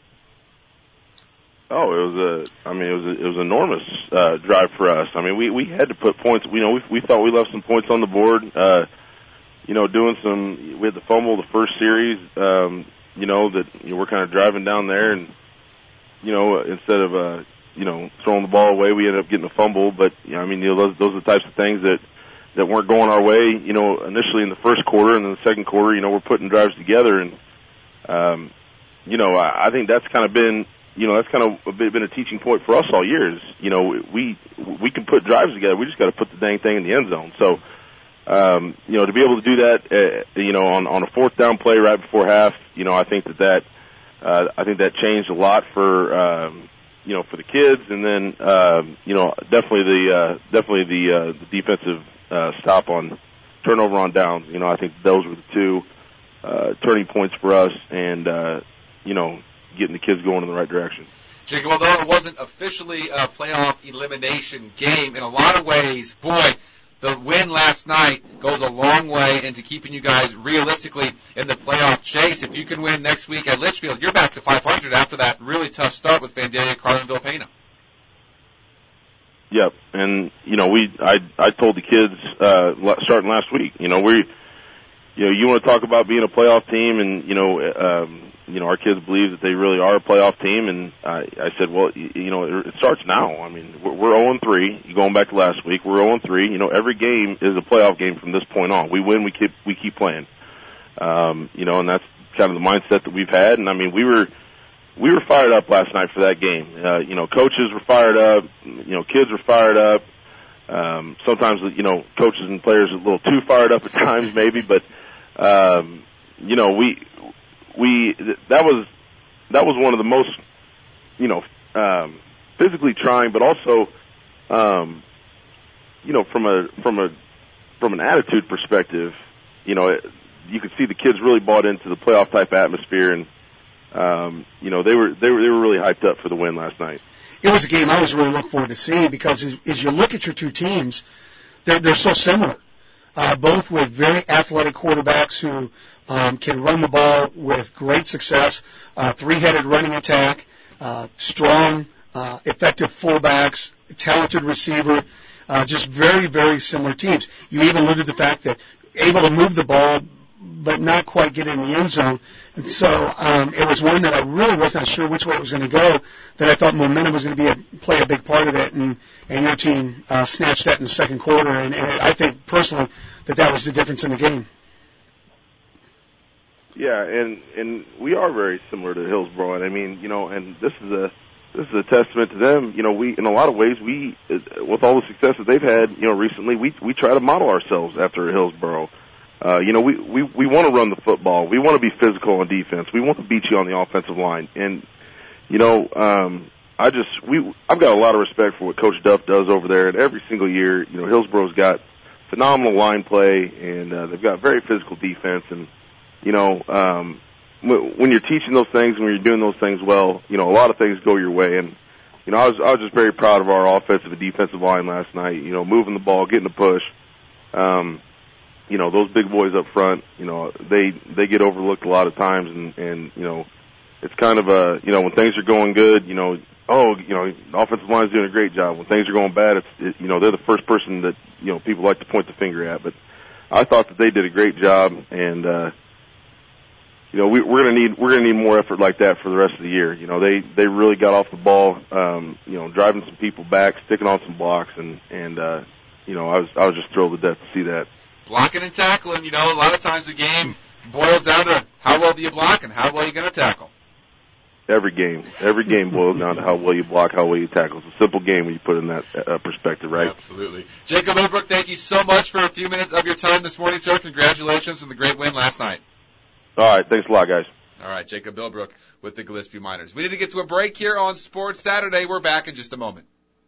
H: Oh, it was a. I mean, it was a, it was an enormous uh, drive for us. I mean, we we had to put points. You know, we we thought we left some points on the board. Uh, you know, doing some. We had the fumble the first series. Um, you know that you know, we're kind of driving down there, and you know, instead of uh, you know throwing the ball away, we ended up getting a fumble. But you know, I mean, you know, those those are the types of things that that weren't going our way. You know, initially in the first quarter, and then the second quarter, you know, we're putting drives together, and um, you know, I, I think that's kind of been. You know, that's kind of a bit, been a teaching point for us all year is, you know, we, we can put drives together. We just got to put the dang thing in the end zone. So, um, you know, to be able to do that, uh, you know, on, on a fourth down play right before half, you know, I think that that, uh, I think that changed a lot for, um, you know, for the kids. And then, um, you know, definitely the, uh, definitely the, uh, the defensive, uh, stop on turnover on downs. You know, I think those were the two, uh, turning points for us and, uh, you know, getting the kids going in the right direction.
C: Jacob, although it wasn't officially a playoff elimination game, in a lot of ways, boy, the win last night goes a long way into keeping you guys realistically in the playoff chase. If you can win next week at Litchfield, you're back to five hundred after that really tough start with Vandalia, Carlinville, Pana.
H: Yep, and you know we, I, I told the kids uh, starting last week, you know we, you know you want to talk about being a playoff team, and you know. Um, You know, our kids believe that they really are a playoff team, and I, I said, well, you, you know, it, it starts now. I mean, we're, we're oh and three. Going back to last week, we're oh and three. You know, every game is a playoff game from this point on. We win, we keep we keep playing. Um, you know, and that's kind of the mindset that we've had. And I mean, we were we were fired up last night for that game. Uh, you know, coaches were fired up. You know, kids were fired up. Um, sometimes, you know, coaches and players are a little too fired up at times, maybe, but um, you know, we. We that was that was one of the most you know um, physically trying, but also um, you know from a from a from an attitude perspective, you know it, you could see the kids really bought into the playoff type atmosphere, and um, you know they were they were they were really hyped up for the win last night.
D: It was a game I was really looking forward to seeing because as, as you look at your two teams, they're they're so similar. Uh, both with very athletic quarterbacks who um, can run the ball with great success, uh, three-headed running attack, uh, strong, uh, effective fullbacks, talented receiver, uh, just very, very similar teams. You even alluded to the fact that able to move the ball but not quite get in the end zone. And so um, it was one that I really was not sure which way it was going to go, that I thought momentum was going to be a, play a big part of it, and, and your team uh, snatched that in the second quarter. And, and I think personally that that was the difference in the game.
H: Yeah, and and we are very similar to Hillsborough. And I mean, you know, and this is a this is a testament to them. You know, we in a lot of ways we, with all the success that they've had, you know, recently, we we try to model ourselves after Hillsborough. Uh, you know, we, we, we want to run the football. We want to be physical on defense. We want to beat you on the offensive line. And, you know, um, I just, we, I've got a lot of respect for what Coach Duff does over there. And every single year, you know, Hillsborough's got phenomenal line play, and uh, they've got very physical defense. And you know, um, w- when you're teaching those things and when you're doing those things well, you know, a lot of things go your way. And you know, I was I was just very proud of our offensive and defensive line last night. You know, moving the ball, getting the push. Um, you know, those big boys up front, you know, they they get overlooked a lot of times, and and you know, it's kind of a, you know, when things are going good, you know, oh, you know, the offensive line's doing a great job. When things are going bad, it's it, you know, they're the first person that, you know, people like to point the finger at. But I thought that they did a great job, and uh, you know, we, we're gonna need we're gonna need more effort like that for the rest of the year. You know, they they really got off the ball, um, you know, driving some people back, sticking on some blocks, and and uh, you know, I was I was just thrilled to death to see that.
C: Blocking and tackling, you know, a lot of times the game boils down to how well do you block and how well are you going to tackle.
H: Every game, every game boils down to how well you block, how well you tackle. It's a simple game when you put it in that uh, perspective, right?
C: Absolutely. Jacob Bilbrook, thank you so much for a few minutes of your time this morning, sir. Congratulations on the great win last night.
H: All right, thanks a lot, guys.
C: All right, Jacob Bilbrook with the Gillespie Miners. We need to get to a break here on Sports Saturday. We're back in just a moment.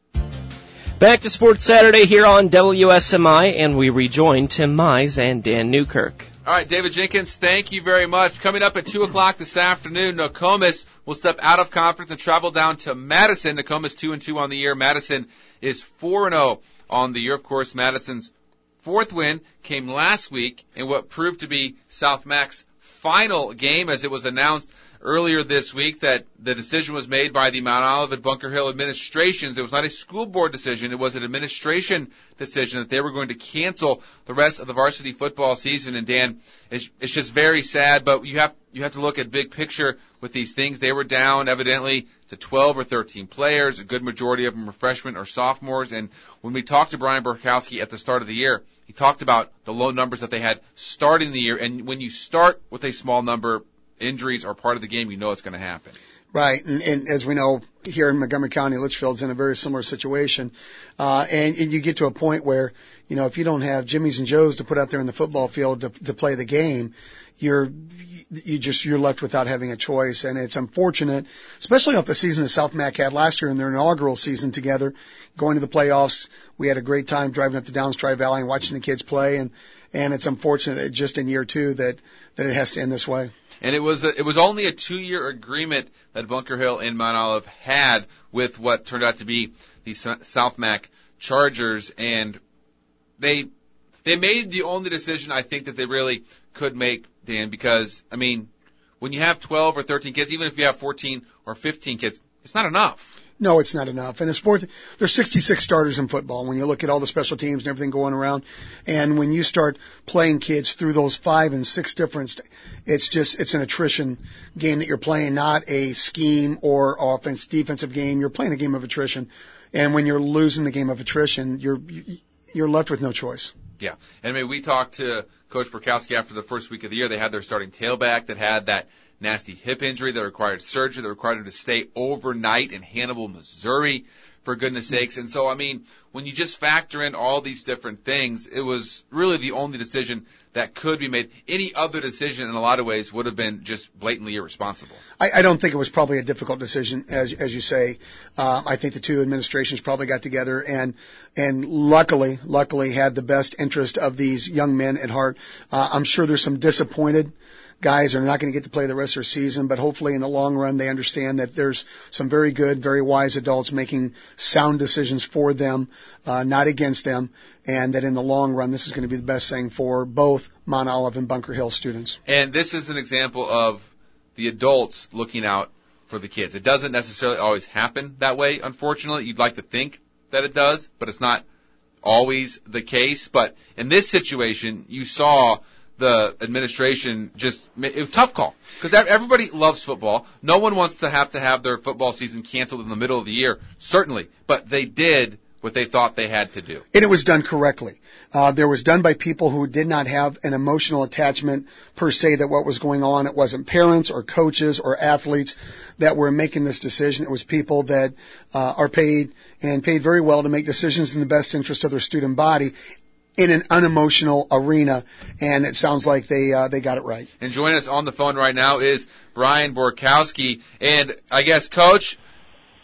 B: Back to Sports Saturday here on W S M I, and we rejoin Tim Mize and Dan Newkirk.
C: All right, David Jenkins, thank you very much. Coming up at two o'clock this afternoon, Nokomis will step out of conference and travel down to Madison. Nokomis two and two on the year. Madison is four and oh on the year. Of course, Madison's fourth win came last week in what proved to be South Mac's final game, as it was announced earlier this week that the decision was made by the Mount Olivet Bunker Hill administrations. It was not a school board decision. It was an administration decision that they were going to cancel the rest of the varsity football season. And Dan, it's, it's just very sad, but you have, you have to look at big picture with these things. They were down evidently to twelve or thirteen players. A good majority of them were freshmen or sophomores. And when we talked to Brian Borkowski at the start of the year, he talked about the low numbers that they had starting the year. And when you start with a small number, injuries are part of the game. You know it's going to happen.
D: Right. And, and as we know, here in Montgomery County, Litchfield's in a very similar situation. Uh, and, and you get to a point where, you know, if you don't have Jimmys and Joes to put out there in the football field to, to play the game, you're, you just, you're left without having a choice. And it's unfortunate, especially off the season that South Mac had last year in their inaugural season together, going to the playoffs. We had a great time driving up the Downs Tri Valley and watching the kids play. And, and it's unfortunate that just in year two that, that it has to end this way.
C: And it was a, it was only a two-year agreement that Bunker Hill and Mount Olive had with what turned out to be the South Mac Chargers, and they they made the only decision I think that they really could make, Dan, because I mean, when you have twelve or thirteen kids, even if you have fourteen or fifteen kids, it's not enough.
D: No, it's not enough. In a sport, there's sixty-six starters in football when you look at all the special teams and everything going around. And when you start playing kids through those five and six different, st- it's just, it's an attrition game that you're playing, not a scheme or offense, defensive game. You're playing a game of attrition. And when you're losing the game of attrition, you're, you're left with no choice.
C: Yeah. And I mean, we talked to Coach Borkowski after the first week of the year. They had their starting tailback that had that nasty hip injury that required surgery, that required him to stay overnight in Hannibal, Missouri, for goodness sakes. And so, I mean, when you just factor in all these different things, it was really the only decision that could be made. Any other decision in a lot of ways would have been just blatantly irresponsible.
D: I, I don't think it was probably a difficult decision, as as you say. Uh, I think the two administrations probably got together and and luckily, luckily had the best interest of these young men at heart. Uh, I'm sure there's some disappointed guys are not going to get to play the rest of their season, but hopefully in the long run they understand that there's some very good, very wise adults making sound decisions for them, uh, not against them, and that in the long run this is going to be the best thing for both Mount Olive and Bunker Hill students.
C: And this is an example of the adults looking out for the kids. It doesn't necessarily always happen that way, unfortunately. You'd like to think that it does, but it's not always the case. But in this situation, you saw the administration just, it was a tough call. Because everybody loves football. No one wants to have to have their football season canceled in the middle of the year, certainly. But they did what they thought they had to do.
D: And it was done correctly. Uh, there was done by people who did not have an emotional attachment per se that what was going on. It wasn't parents or coaches or athletes that were making this decision. It was people that uh, are paid and paid very well to make decisions in the best interest of their student body in an unemotional arena, and it sounds like they uh, they got it right.
C: And joining us on the phone right now is Brian Borkowski. And I guess, Coach,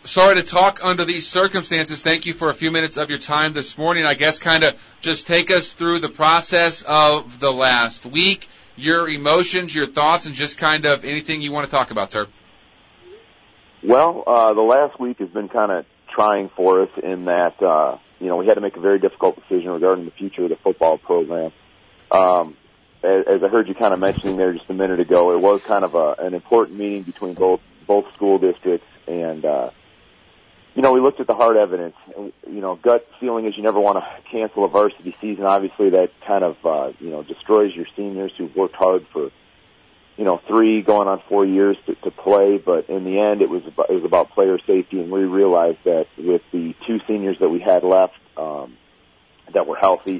C: sorry to talk under these circumstances. Thank you for a few minutes of your time this morning. I guess kind of just take us through the process of the last week, your emotions, your thoughts, and just kind of anything you want to talk about, sir.
I: Well, uh, the last week has been kind of trying for us in that, uh, you know, we had to make a very difficult decision regarding the future of the football program. Um, as, as I heard you kind of mentioning there just a minute ago, it was kind of a, an important meeting between both both school districts, and uh, you know, we looked at the hard evidence. And, you know, gut feeling is you never want to cancel a varsity season. Obviously, that kind of uh, you know destroys your seniors who've worked hard for you know three going on four years to, to play. But in the end, it was about, it was about player safety, and we realized that with the two seniors that we had left um, that were healthy,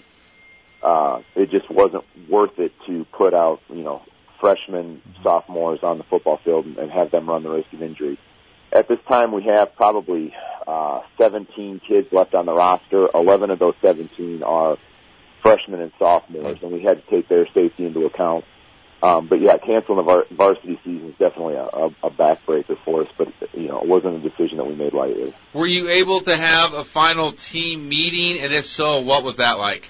I: uh, it just wasn't worth it to put out you know freshmen, sophomores on the football field and, and have them run the risk of injury. At this time, we have probably uh, seventeen kids left on the roster. eleven of those seventeen are freshmen and sophomores, and we had to take their safety into account. Um, but, yeah, canceling the var- varsity season is definitely a, a, a backbreaker for us, but, you know, it wasn't a decision that we made lightly.
C: Were you able to have a final team meeting, and if so, what was that like?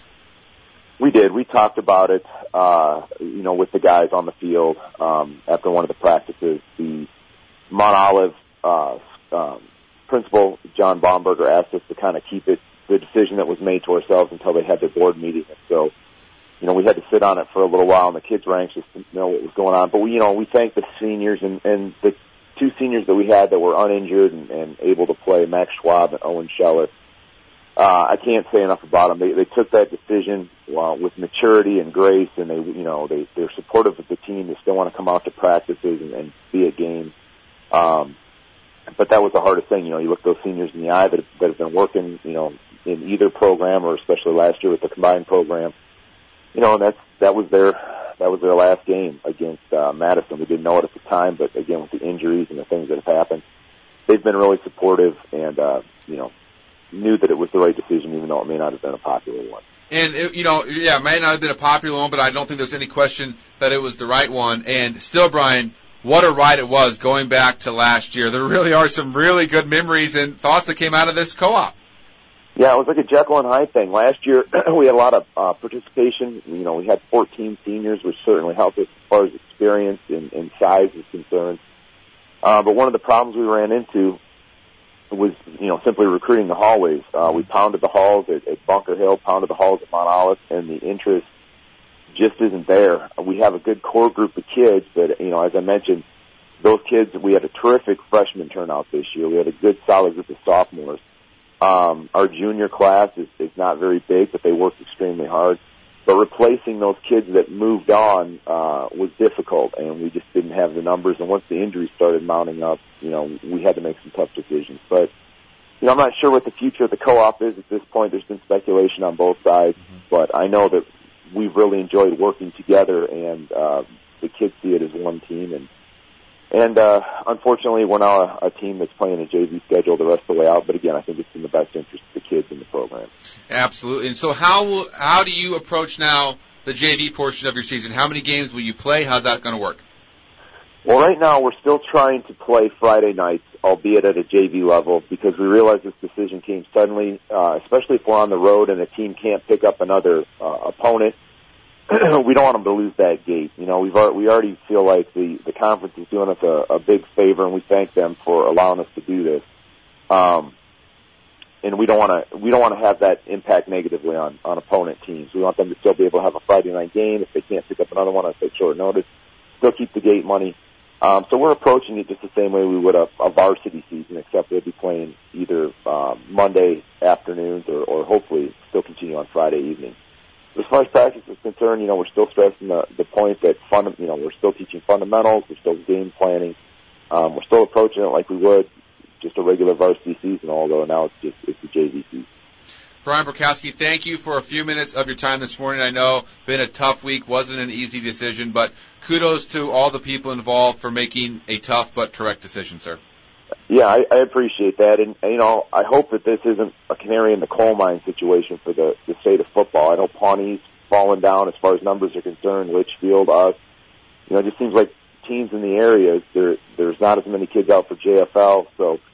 I: We did. We talked about it, uh, you know, with the guys on the field um, after one of the practices. The Mount Olive uh, um, principal, John Baumberger, asked us to kind of keep it, the decision that was made to ourselves until they had their board meeting. And so, you know, we had to sit on it for a little while, and the kids were anxious to know what was going on. But, we, you know, we thanked the seniors and, and the two seniors that we had that were uninjured and, and able to play, Max Schwab and Owen Scheller. Uh, I can't say enough about them. They, they took that decision uh, with maturity and grace, and they, you know, they, they're supportive of the team. They still want to come out to practices and, and be at games. Um, but that was the hardest thing. You know, you look those seniors in the eye that, that have been working, you know, in either program or especially last year with the combined program. You know, and that's, that was their, that was their last game against, uh, Madison. We didn't know it at the time, but again, with the injuries and the things that have happened, they've been really supportive and, uh, you know, knew that it was the right decision, even though it may not have been a popular one.
C: And, it, you know, yeah, it may not have been a popular one, but I don't think there's any question that it was the right one. And still, Brian, what a ride it was going back to last year. There really are some really good memories and thoughts that came out of this co-op.
I: Yeah, it was like a Jekyll and Hyde thing. Last year, we had a lot of uh, participation. You know, we had fourteen seniors, which certainly helped us as far as experience and, and size is concerned. Uh, but one of the problems we ran into was, you know, simply recruiting the hallways. Uh, we pounded the halls at, at Bunker Hill, pounded the halls at Mount Olive, and the interest just isn't there. We have a good core group of kids, but, you know, as I mentioned, those kids, we had a terrific freshman turnout this year. We had a good, solid group of sophomores. Um, our junior class is, is not very big, but they worked extremely hard. But replacing those kids that moved on uh, was difficult, and we just didn't have the numbers. And once the injuries started mounting up, you know, we had to make some tough decisions. But, you know, I'm not sure what the future of the co-op is at this point. There's been speculation on both sides, mm-hmm. but I know that we've really enjoyed working together, and uh, the kids see it as one team. And And, uh, unfortunately, we're now a, a team that's playing a J V schedule the rest of the way out. But again, I think it's in the best interest of the kids in the program.
C: Absolutely. And so how will, how do you approach now the J V portion of your season? How many games will you play? How's that going to work?
I: Well, right now we're still trying to play Friday nights, albeit at a J V level, because we realize this decision came suddenly, uh, especially if we're on the road and a team can't pick up another uh, opponent. We don't want them to lose that gate. You know, we've already, we already feel like the, the conference is doing us a, a big favor, and we thank them for allowing us to do this. Um, and we don't want to we don't want to have that impact negatively on, on opponent teams. We want them to still be able to have a Friday night game if they can't pick up another one on such short notice. Still keep the gate money. Um, so we're approaching it just the same way we would a, a varsity season, except we'll be playing either um, Monday afternoons or, or hopefully still continue on Friday evenings. As far as practice is concerned, you know, we're still stressing the, the point that fund, you know, we're still teaching fundamentals, we're still game planning, um, we're still approaching it like we would just a regular varsity season, although now it's just it's the J V season.
C: Brian Borkowski, thank you for a few minutes of your time this morning. I know it's been a tough week, wasn't an easy decision, but kudos to all the people involved for making a tough but correct decision, sir.
I: Yeah, I, I appreciate that, and, and you know, I hope that this isn't a canary in the coal mine situation for the, the state of football. I know Pawnee's fallen down as far as numbers are concerned. Litchfield, us, you know, it just seems like teams in the area there there's not as many kids out for J F L. So,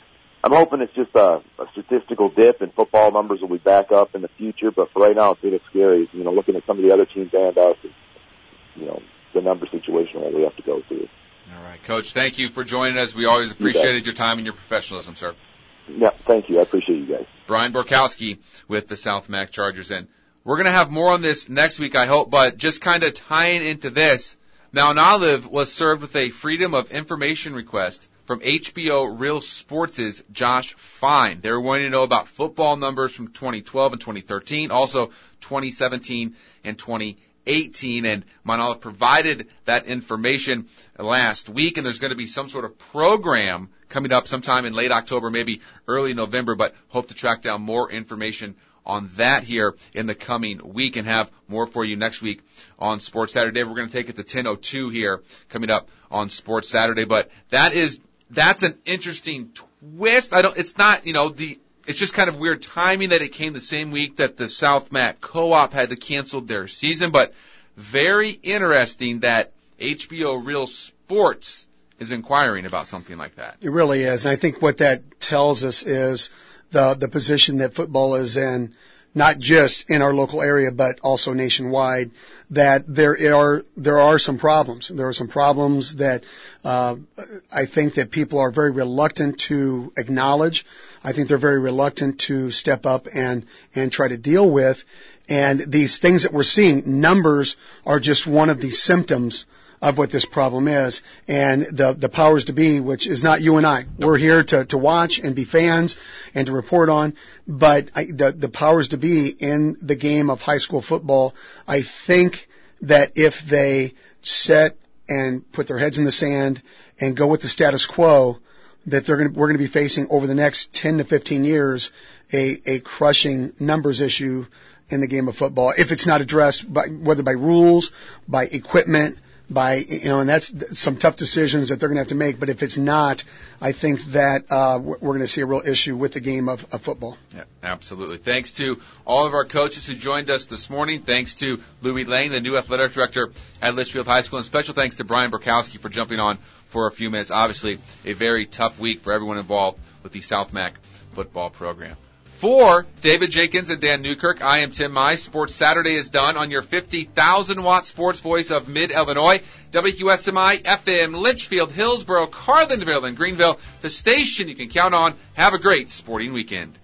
I: I'm hoping it's just a, a statistical dip and football numbers will be back up in the future. But for right now, it's a little scary. You know, looking at some of the other teams and us, and, you know, the number situation that we have to go through.
C: All right, Coach, thank you for joining us. We always appreciated your time and your professionalism, sir.
I: Yeah, thank you. I appreciate you guys.
C: Brian Borkowski with the South Mac Chargers. And we're going to have more on this next week, I hope, but just kind of tying into this, Mount Olive was served with a Freedom of Information request from H B O Real Sports' Josh Fine. They were wanting to know about football numbers from twenty twelve and twenty thirteen, also twenty seventeen and twenty eighteen, and Mount Olive provided that information last week, and there's going to be some sort of program coming up sometime in late October, maybe early November, but hope to track down more information on that here in the coming week and have more for you next week on Sports Saturday. We're going to take it to ten oh two here coming up on Sports Saturday, but that is, that's an interesting twist. I don't, it's not, you know, the, it's just kind of weird timing that it came the same week that the South Mac Co-op had to cancel their season, but very interesting that H B O Real Sports is inquiring about something like that.
D: It really is. And I think what that tells us is the, the position that football is in, not just in our local area, but also nationwide, that there are, there are some problems. There are some problems that, uh, I think that people are very reluctant to acknowledge. I think they're very reluctant to step up and, and try to deal with. And these things that we're seeing, numbers are just one of the symptoms of what this problem is. And the, the powers to be, which is not you and I. We're here to, to watch and be fans and to report on. But I, the, the powers to be in the game of high school football, I think that if they set and put their heads in the sand and go with the status quo, that they're going to, we're going to be facing over the next ten to fifteen years a, a crushing numbers issue in the game of football. If it's not addressed by, whether by rules, by equipment, by, you know, and that's some tough decisions that they're going to have to make. But if it's not, I think that uh, we're going to see a real issue with the game of, of football.
C: Yeah, absolutely. Thanks to all of our coaches who joined us this morning. Thanks to Louis Lang, the new athletic director at Litchfield High School. And special thanks to Brian Borkowski for jumping on for a few minutes. Obviously, a very tough week for everyone involved with the South Mac football program. For David Jenkins and Dan Newkirk, I am Tim Mize. Sports Saturday is done on your fifty thousand watt sports voice of Mid-Illinois. W Q S M I F M, Litchfield, Hillsboro, Carlinville, and Greenville. The station you can count on. Have a great sporting weekend.